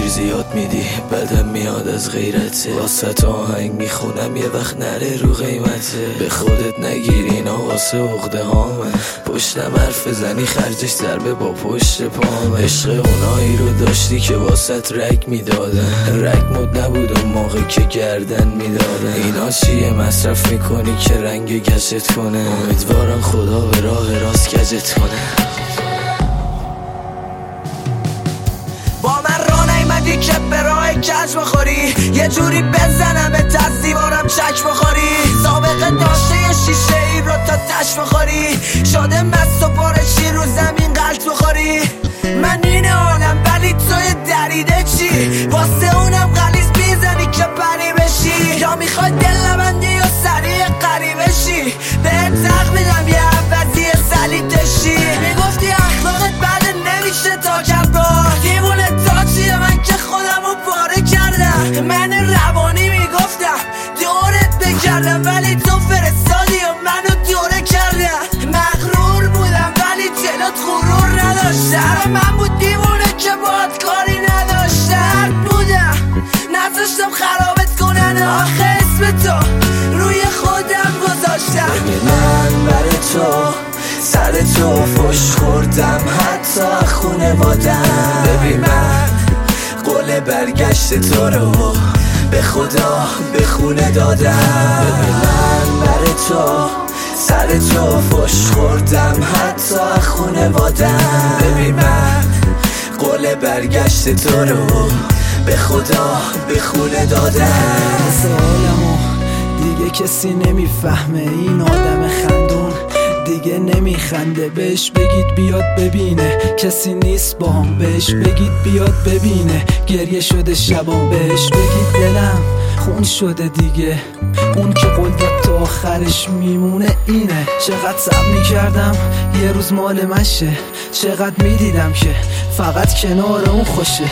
چیزی یاد میدی بدم میاد از غیرته، واسه آهنگ میخونم یه وقت نره رو قیمته. به خودت نگیر اینا واسه عقده هامه، پشتم حرف بزنی خرجش ضربه با پشت پامه. عشق اونایی رو داشتی که واسه رک میدادن، رک مد نبود اون موقع که گردن میدادن. اینا چیه مصرف میکنی که رنگ گشت کنه، امیدوارم خدا به راه راست کجت کنه. با من راه نیمدی که به راه کج بخوری، یه جوری بزنم از دیوارم چک بخوری. سابقه داشته یه شیشه ای رو تا تش بخوری، شده مست و پارشی رو زمین غلط بخوری. من این حالم ولی توی دریده چی، واسه اونم غلیظ میزنی که پری بشی. یا میخوای دل نبندی یا سریع قریبه شی، بهت زق میدم یه عوضی سلیتشی. میگفتی اخلاقت بعد نمیشه تا کبرا، دیوونه تا چیه من که خودمو پاره کردم. من روانی میگفتم دورت بکردم ولی تو فرستادی و منو دوره کردم. مغرور بودم ولی جلوت غرور نداشتم، من بود دیوونه که باهات کاری نداشتم. بودم نذاشتم خرابت کنن، آخه اسم تو روی خودم گذاشتم. من برای تو سر تو فش خوردم حتی خونوادم. ببین من قول برگشت تو رو به خدا به خونه دادم. ببین من برای تو سر تو فش خوردم حتی خونوادم. ببین من قول برگشت تو رو به خدا به خونه دادم. سوالمو دیگه کسی نمیفهمه، این آدم خندون دیگه نمیخنده. بهش بگید بیاد ببینه کسی نیست باهم، بهش بگید بیاد ببینه گریه شده شبام. بهش بگید دلم خون شده دیگه، اون که قول داد تا آخرش میمونه اینه. چقدر صبر میکردم یه روز مال منشه، چقدر میدیدم که فقط کنار اون خوشه.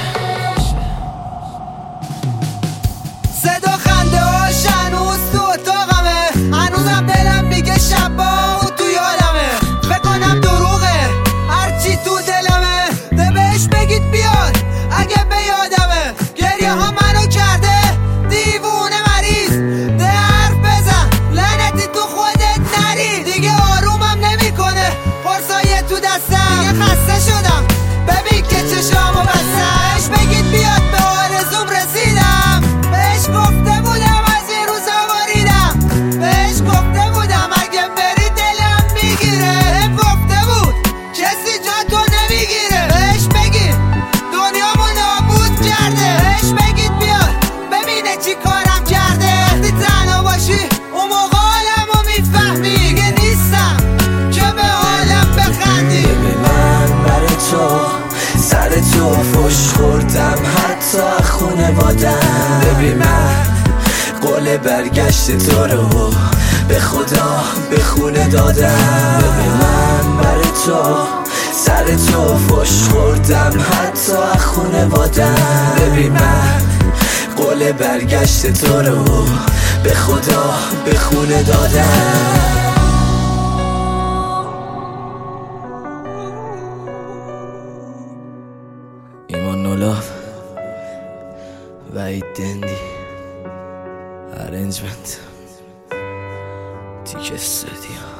صدا خنده هاش هنوز تو اتاقمه، هنوزم دلم میگه شبا تو یادمه. بکنم دروغه هرچی تو دلمه، ده بهش بگید بیاد اگه به یادمه. گریه ها منو کرده دیوونه مریض، ده حرف بزن لعنتی تو خودت نری. دیگه آرومم نمیکنه پرسایه تو دستم، دیگه خسته شدم ببین که چشامو بستم. بهش بگید بیاد به آرزوم رسیدم، بهش گفته بودم از این روزا واریدم. بهش گفته بودم اگه بری دلم میگیره، بهم گفته بود کسی جا تو نمیگیره. بهش بگید دنیامو نابود کرده، بهش بگید بیاد ببینه چی کارم کرده. وقتی تنها باشی اون موقع حالمو میفهمی، دیگه نیستم که به حالم بخندی. ببین من برای تو سر تو فش خوردم حتی خونوادم. ببین من قول برگشت تو رو به خدا به خونه دادم. ببین من برای تو سر تو فش خوردم حتی خونوادم. ببین من قول برگشت تو رو به خدا به خونه دادم. ایمان نولاف وحید دندی ارنجمنت تیک استودیو.